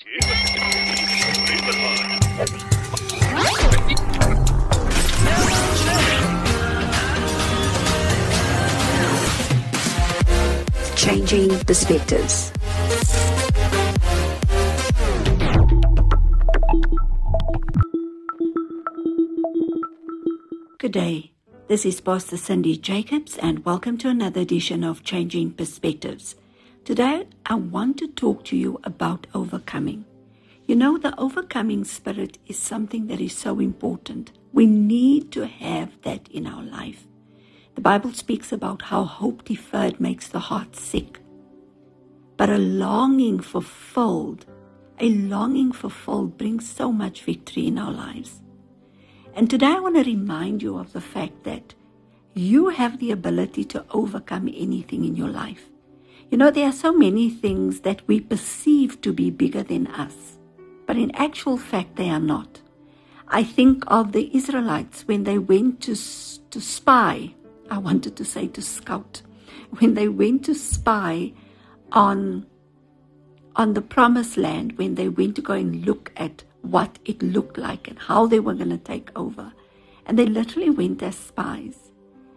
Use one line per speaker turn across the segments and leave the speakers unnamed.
Changing Perspectives. Good day. This is Pastor Cindy Jacobs, and welcome to another edition of Changing Perspectives. Today, I want to talk to you about overcoming. You know, the overcoming spirit is something that is so important. We need to have that in our life. The Bible speaks about how hope deferred makes the heart sick. But a longing fulfilled brings so much victory in our lives. And today I want to remind you of the fact that you have the ability to overcome anything in your life. You know, there are so many things that we perceive to be bigger than us, but in actual fact they are not. I think of the Israelites when they went to spy. I wanted to say to scout. When they went to spy on the promised land, when they went to go and look at what it looked like and how they were going to take over. And they literally went as spies.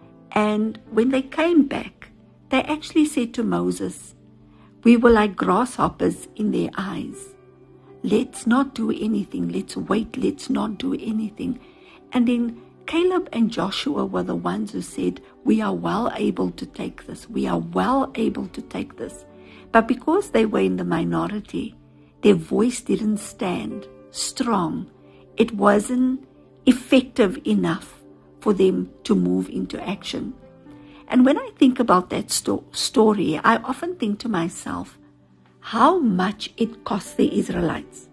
And when they came back, they actually said to Moses, "We were like grasshoppers in their eyes. Let's not do anything. Let's wait. Let's not do anything." And then Caleb and Joshua were the ones who said, "We are well able to take this. We are well able to take this." But because they were in the minority, their voice didn't stand strong. It wasn't effective enough for them to move into action. And when I think about that story, I often think to myself, how much it cost the Israelites.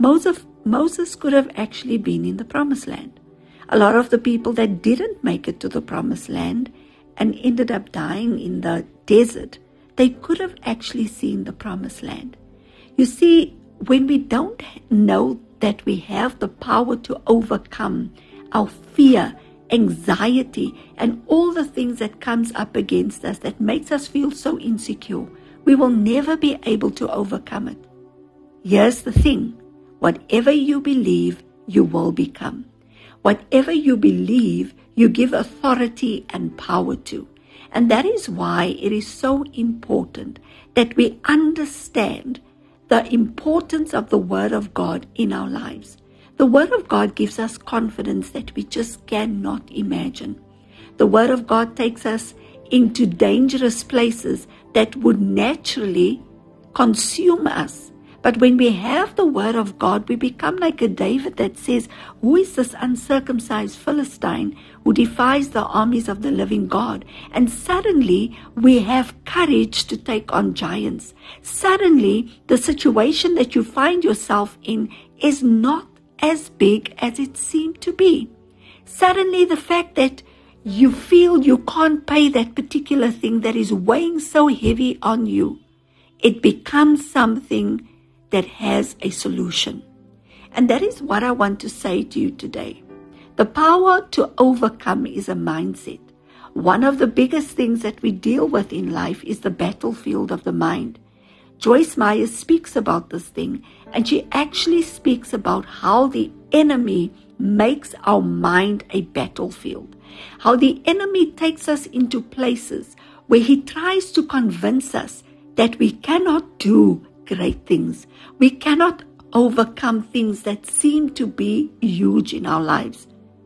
Moses could have actually been in the promised land. A lot of the people that didn't make it to the promised land and ended up dying in the desert, they could have actually seen the promised land. You see, when we don't know that we have the power to overcome our fear, anxiety, and all the things that comes up against us that makes us feel so insecure, we will never be able to overcome it. Here's the thing. Whatever you believe, you will become. Whatever you believe, you give authority and power to. And that is why it is so important that we understand the importance of the Word of God in our lives. The Word of God gives us confidence that we just cannot imagine. The Word of God takes us into dangerous places that would naturally consume us. But when we have the Word of God, we become like a David that says, "Who is this uncircumcised Philistine who defies the armies of the living God?" And suddenly we have courage to take on giants. Suddenly the situation that you find yourself in is not as big as it seemed to be. Suddenly the fact that you feel you can't pay that particular thing that is weighing so heavy on you, it becomes something that has a solution. And that is what I want to say to you today. The power to overcome is a mindset. One of the biggest things that we deal with in life is the battlefield of the mind. Joyce Meyer speaks about this thing, and she actually speaks about how the enemy makes our mind a battlefield. How the enemy takes us into places where he tries to convince us that we cannot do great things. We cannot overcome things that seem to be huge in our lives.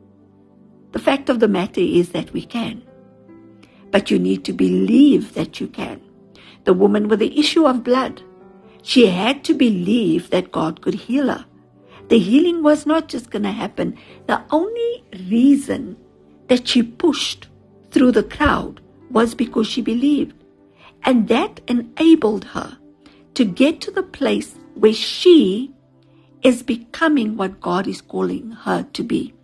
The fact of the matter is that we can. But you need to believe that you can. The woman with the issue of blood, she had to believe that God could heal her. The healing was not just going to happen. The only reason that she pushed through the crowd was because she believed. And that enabled her to get to the place where she is becoming what God is calling her to be.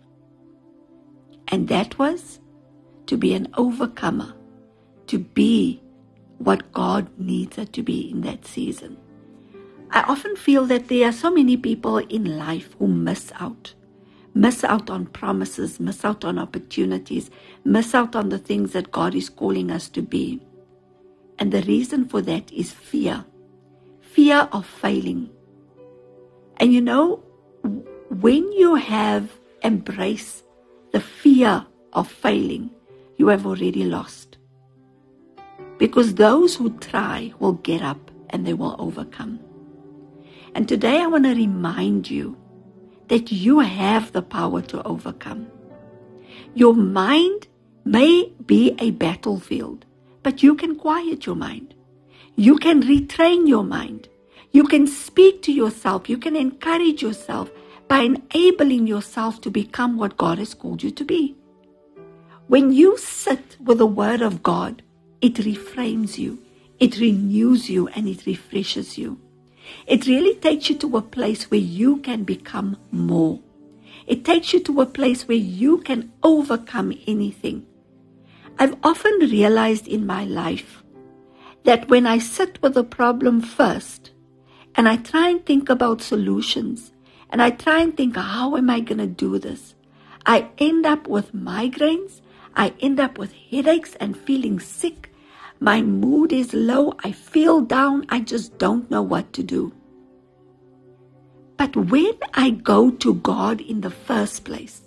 And that was to be an overcomer, to be what God needs her to be in that season. I often feel that there are so many people in life who miss out on promises, miss out on opportunities, miss out on the things that God is calling us to be. And the reason for that is fear of failing. And you know, when you have embraced the fear of failing, you have already lost. Because those who try will get up and they will overcome. And today I want to remind you that you have the power to overcome. Your mind may be a battlefield, but you can quiet your mind. You can retrain your mind. You can speak to yourself. You can encourage yourself by enabling yourself to become what God has called you to be. When you sit with the Word of God, it reframes you, it renews you, and it refreshes you. It really takes you to a place where you can become more. It takes you to a place where you can overcome anything. I've often realized in my life that when I sit with a problem first, and I try and think about solutions, and I try and think, how am I going to do this? I end up with migraines. I end up with headaches and feeling sick. My mood is low. I feel down. I just don't know what to do. But when I go to God in the first place,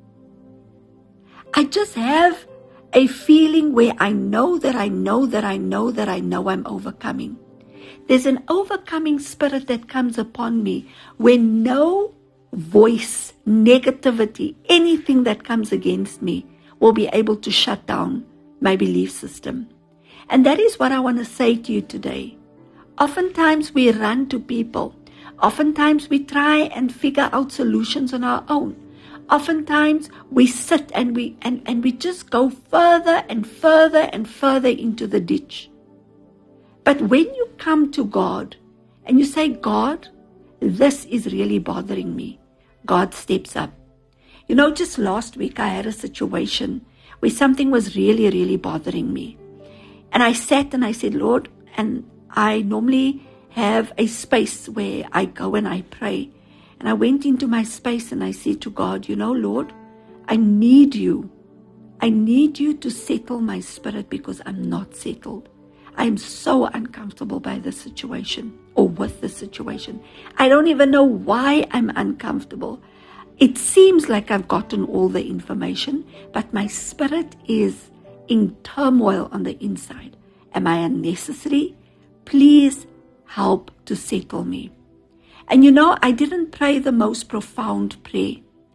I just have a feeling where I know that I know that I know that I know I'm overcoming. There's an overcoming spirit that comes upon me when no voice, negativity, anything that comes against me will be able to shut down my belief system. And that is what I want to say to you today. Oftentimes we run to people. Oftentimes we try and figure out solutions on our own. Oftentimes we sit and we just go further and further and further into the ditch. But when you come to God and you say, God, this is really bothering me, God steps up. You know, just last week I had a situation where something was really, really bothering me. And I sat and I said, Lord, and I normally have a space where I go and I pray. And I went into my space and I said to God, you know, Lord, I need you. I need you to settle my spirit because I'm not settled. I am so uncomfortable by the situation or with the situation. I don't even know why I'm uncomfortable. It seems like I've gotten all the information, but my spirit is in turmoil on the inside. Am I unnecessary? Please help to settle me. And you know, I didn't pray the most profound prayer.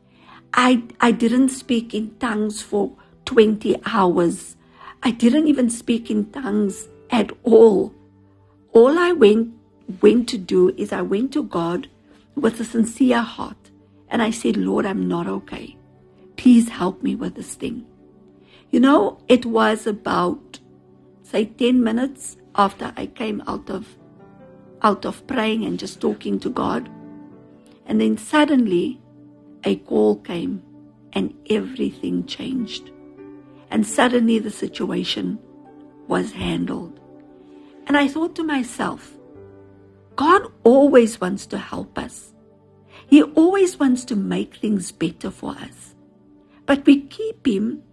I didn't speak in tongues for 20 hours. I didn't even speak in tongues at all. All I went to do is I went to God with a sincere heart. And I said, Lord, I'm not okay. Please help me with this thing. You know, it was about, say, 10 minutes after I came out of praying and just talking to God. And then suddenly a call came and everything changed. And suddenly the situation was handled. And I thought to myself, God always wants to help us. He always wants to make things better for us. But we keep him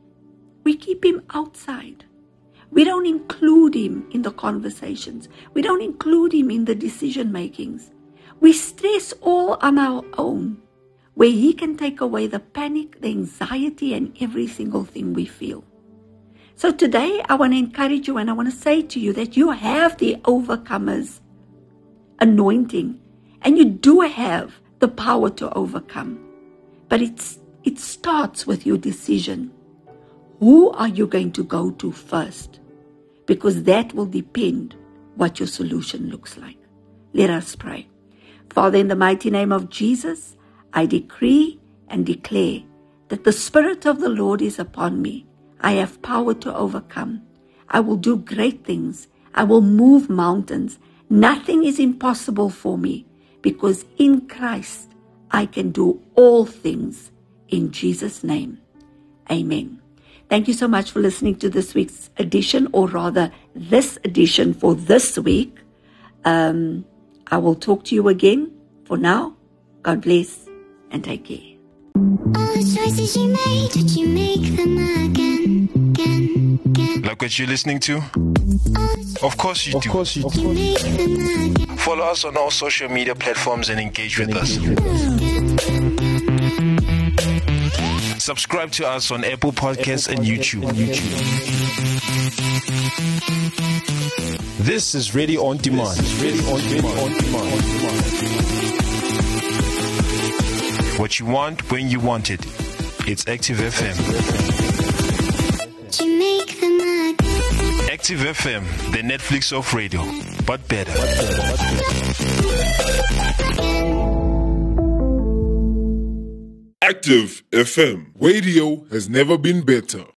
outside. We don't include him in the conversations. We don't include him in the decision makings. We stress all on our own, where he can take away the panic, the anxiety, and every single thing we feel. So today I want to encourage you and I want to say to you that you have the overcomer's anointing and you do have the power to overcome. But it starts with your decision. Who are you going to go to first? Because that will depend what your solution looks like. Let us pray. Father, in the mighty name of Jesus, I decree and declare that the Spirit of the Lord is upon me. I have power to overcome. I will do great things. I will move mountains. Nothing is impossible for me because in Christ I can do all things. In Jesus' name, amen. Thank you so much for listening to this week's edition, or rather this edition for this week. I will talk to you again. For now, God bless and take care.
All the choices you made, did you make them again? Like what you're listening to? Of course you do. Follow us on all social media platforms and engage with us. Subscribe to us on Apple Podcasts and YouTube.
This is Radio On Demand.
What you want when you want it. It's Active FM. Active FM, the Netflix of radio, but better.
Active FM. Radio has never been better.